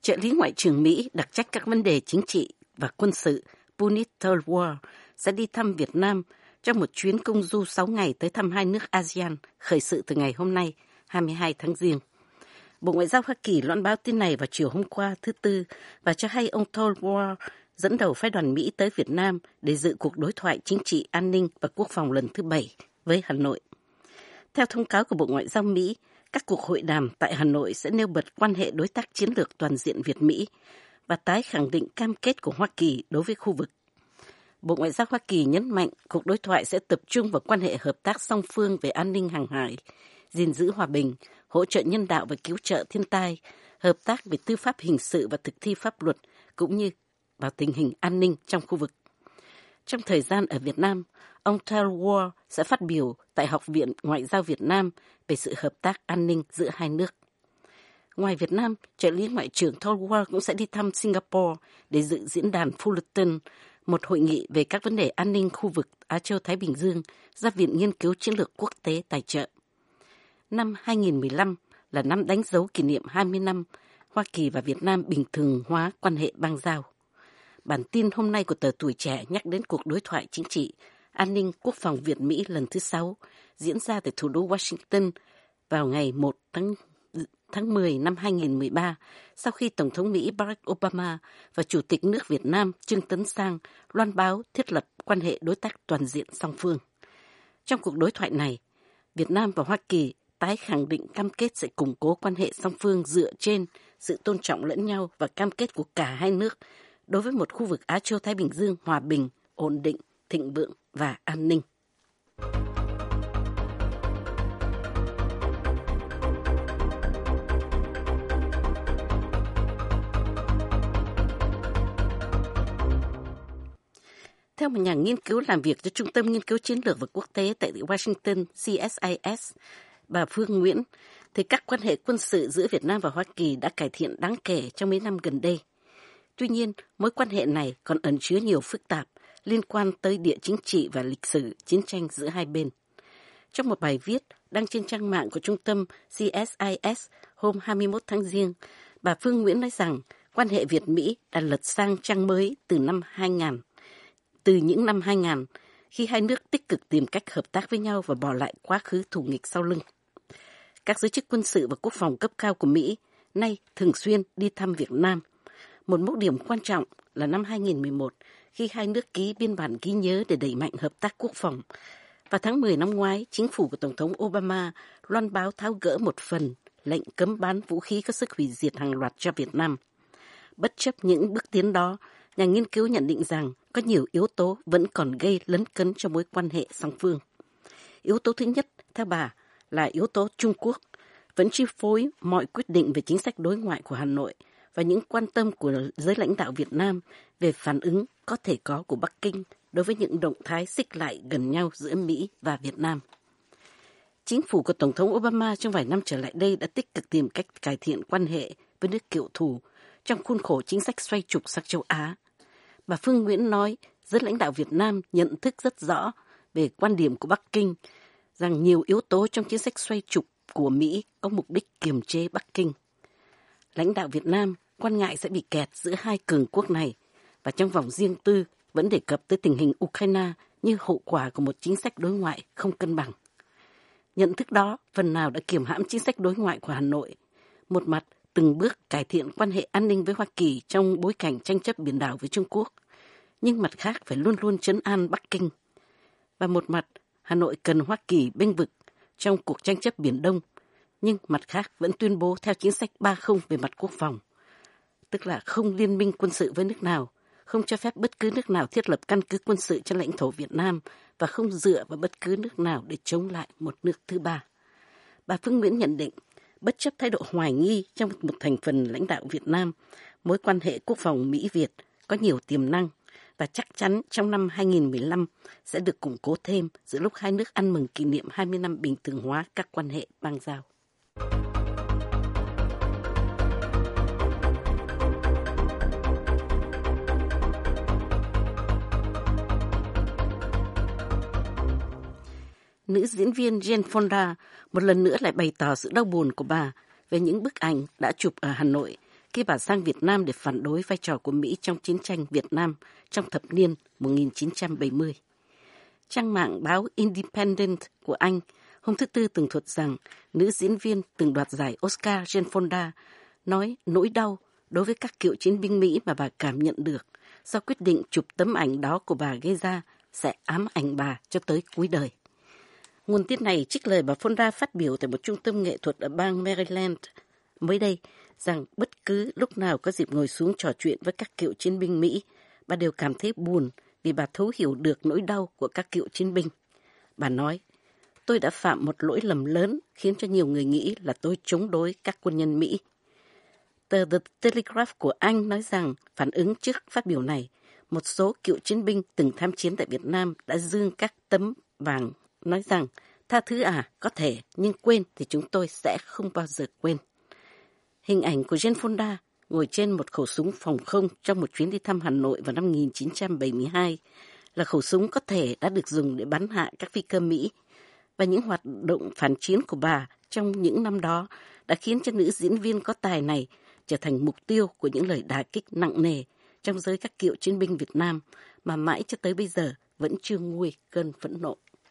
Trợ lý Ngoại trưởng Mỹ đặc trách các vấn đề chính trị và quân sự Punit Thalwar sẽ đi thăm Việt Nam trong một chuyến công du 6 ngày tới thăm hai nước ASEAN khởi sự từ ngày hôm nay, 22 tháng Giêng. Bộ Ngoại giao Hoa Kỳ loan báo tin này vào chiều hôm qua thứ Tư và cho hay ông Thalwar dẫn đầu phái đoàn Mỹ tới Việt Nam để dự cuộc đối thoại chính trị, an ninh và quốc phòng lần thứ 7 với Hà Nội. Theo thông cáo của Bộ Ngoại giao Mỹ, các cuộc hội đàm tại Hà Nội sẽ nêu bật quan hệ đối tác chiến lược toàn diện Việt-Mỹ và tái khẳng định cam kết của Hoa Kỳ đối với khu vực. Bộ Ngoại giao Hoa Kỳ nhấn mạnh cuộc đối thoại sẽ tập trung vào quan hệ hợp tác song phương về an ninh hàng hải, gìn giữ hòa bình, hỗ trợ nhân đạo và cứu trợ thiên tai, hợp tác về tư pháp hình sự và thực thi pháp luật, cũng như vào tình hình an ninh trong khu vực. Trong thời gian ở Việt Nam, ông Thalwar sẽ phát biểu tại Học viện Ngoại giao Việt Nam về sự hợp tác an ninh giữa hai nước. Ngoài Việt Nam, trợ lý Ngoại trưởng Thalwar cũng sẽ đi thăm Singapore để dự diễn đàn Fullerton, một hội nghị về các vấn đề an ninh khu vực Á Châu-Thái Bình Dương do Viện Nghiên cứu Chiến lược Quốc tế tài trợ. Năm 2015 là năm đánh dấu kỷ niệm 20 năm Hoa Kỳ và Việt Nam bình thường hóa quan hệ bang giao. Bản tin hôm nay của tờ Tuổi Trẻ nhắc đến cuộc đối thoại chính trị, an ninh quốc phòng Việt-Mỹ lần thứ 6 diễn ra tại thủ đô Washington vào ngày 1 tháng 10 năm 2013 sau khi Tổng thống Mỹ Barack Obama và Chủ tịch nước Việt Nam Trương Tấn Sang loan báo thiết lập quan hệ đối tác toàn diện song phương. Trong cuộc đối thoại này, Việt Nam và Hoa Kỳ tái khẳng định cam kết sẽ củng cố quan hệ song phương dựa trên sự tôn trọng lẫn nhau và cam kết của cả hai nước đối với một khu vực Á Châu-Thái Bình Dương hòa bình, ổn định, thịnh vượng và an ninh. Theo một nhà nghiên cứu làm việc cho Trung tâm Nghiên cứu Chiến lược và Quốc tế tại Washington, CSIS, bà Phương Nguyễn, thì các quan hệ quân sự giữa Việt Nam và Hoa Kỳ đã cải thiện đáng kể trong mấy năm gần đây. Tuy nhiên, mối quan hệ này còn ẩn chứa nhiều phức tạp liên quan tới địa chính trị và lịch sử chiến tranh giữa hai bên. Trong một bài viết đăng trên trang mạng của Trung tâm CSIS hôm 21 tháng Giêng, bà Phương Nguyễn nói rằng quan hệ Việt-Mỹ đã lật sang trang mới từ những năm 2000, khi hai nước tích cực tìm cách hợp tác với nhau và bỏ lại quá khứ thù nghịch sau lưng. Các giới chức quân sự và quốc phòng cấp cao của Mỹ nay thường xuyên đi thăm Việt Nam. Một mốc điểm quan trọng là năm 2011, khi hai nước ký biên bản ghi nhớ để đẩy mạnh hợp tác quốc phòng. Vào tháng 10 năm ngoái, chính phủ của Tổng thống Obama loan báo tháo gỡ một phần lệnh cấm bán vũ khí có sức hủy diệt hàng loạt cho Việt Nam. Bất chấp những bước tiến đó, nhà nghiên cứu nhận định rằng có nhiều yếu tố vẫn còn gây lấn cấn cho mối quan hệ song phương. Yếu tố thứ nhất, theo bà, là yếu tố Trung Quốc, vẫn chi phối mọi quyết định về chính sách đối ngoại của Hà Nội và những quan tâm của giới lãnh đạo Việt Nam về phản ứng có thể có của Bắc Kinh đối với những động thái xích lại gần nhau giữa Mỹ và Việt Nam. Chính phủ của Tổng thống Obama trong vài năm trở lại đây đã tích cực tìm cách cải thiện quan hệ với nước cựu thù trong khuôn khổ chính sách xoay trục sang châu Á. Bà Phương Nguyễn nói giới lãnh đạo Việt Nam nhận thức rất rõ về quan điểm của Bắc Kinh rằng nhiều yếu tố trong chính sách xoay trục của Mỹ có mục đích kiềm chế Bắc Kinh. Lãnh đạo Việt Nam quan ngại sẽ bị kẹt giữa hai cường quốc này và trong vòng riêng tư vẫn đề cập tới tình hình Ukraine như hậu quả của một chính sách đối ngoại không cân bằng. Nhận thức đó phần nào đã kiềm hãm chính sách đối ngoại của Hà Nội, một mặt từng bước cải thiện quan hệ an ninh với Hoa Kỳ trong bối cảnh tranh chấp biển đảo với Trung Quốc, nhưng mặt khác phải luôn luôn trấn an Bắc Kinh. Và một mặt, Hà Nội cần Hoa Kỳ bênh vực trong cuộc tranh chấp Biển Đông, nhưng mặt khác vẫn tuyên bố theo chính sách 3-0 về mặt quốc phòng, tức là không liên minh quân sự với nước nào, không cho phép bất cứ nước nào thiết lập căn cứ quân sự trên lãnh thổ Việt Nam và không dựa vào bất cứ nước nào để chống lại một nước thứ ba. Bà Phương Nguyễn nhận định, bất chấp thái độ hoài nghi trong một thành phần lãnh đạo Việt Nam, mối quan hệ quốc phòng Mỹ-Việt có nhiều tiềm năng và chắc chắn trong năm 2015 sẽ được củng cố thêm giữa lúc hai nước ăn mừng kỷ niệm 20 năm bình thường hóa các quan hệ bang giao. Nữ diễn viên Jane Fonda một lần nữa lại bày tỏ sự đau buồn của bà về những bức ảnh đã chụp ở Hà Nội khi bà sang Việt Nam để phản đối vai trò của Mỹ trong chiến tranh Việt Nam trong thập niên 1970. Trang mạng báo Independent của Anh hôm thứ Tư tường thuật rằng nữ diễn viên từng đoạt giải Oscar Jane Fonda nói nỗi đau đối với các cựu chiến binh Mỹ mà bà cảm nhận được do quyết định chụp tấm ảnh đó của bà gây ra sẽ ám ảnh bà cho tới cuối đời. Nguồn tin này trích lời bà Fonda phát biểu tại một trung tâm nghệ thuật ở bang Maryland mới đây rằng bất cứ lúc nào có dịp ngồi xuống trò chuyện với các cựu chiến binh Mỹ, bà đều cảm thấy buồn vì bà thấu hiểu được nỗi đau của các cựu chiến binh. Bà nói, tôi đã phạm một lỗi lầm lớn khiến cho nhiều người nghĩ là tôi chống đối các quân nhân Mỹ. Tờ The Telegraph của Anh nói rằng phản ứng trước phát biểu này, một số cựu chiến binh từng tham chiến tại Việt Nam đã giương các tấm vàng, nói rằng tha thứ có thể, nhưng quên thì chúng tôi sẽ không bao giờ quên. Hình ảnh của Jane Fonda ngồi trên một khẩu súng phòng không trong một chuyến đi thăm Hà Nội vào năm 1972 là khẩu súng có thể đã được dùng để bắn hạ các phi cơ Mỹ, và những hoạt động phản chiến của bà trong những năm đó đã khiến cho nữ diễn viên có tài này trở thành mục tiêu của những lời đả kích nặng nề trong giới các cựu chiến binh Việt Nam mà mãi cho tới bây giờ vẫn chưa nguôi cơn phẫn nộ.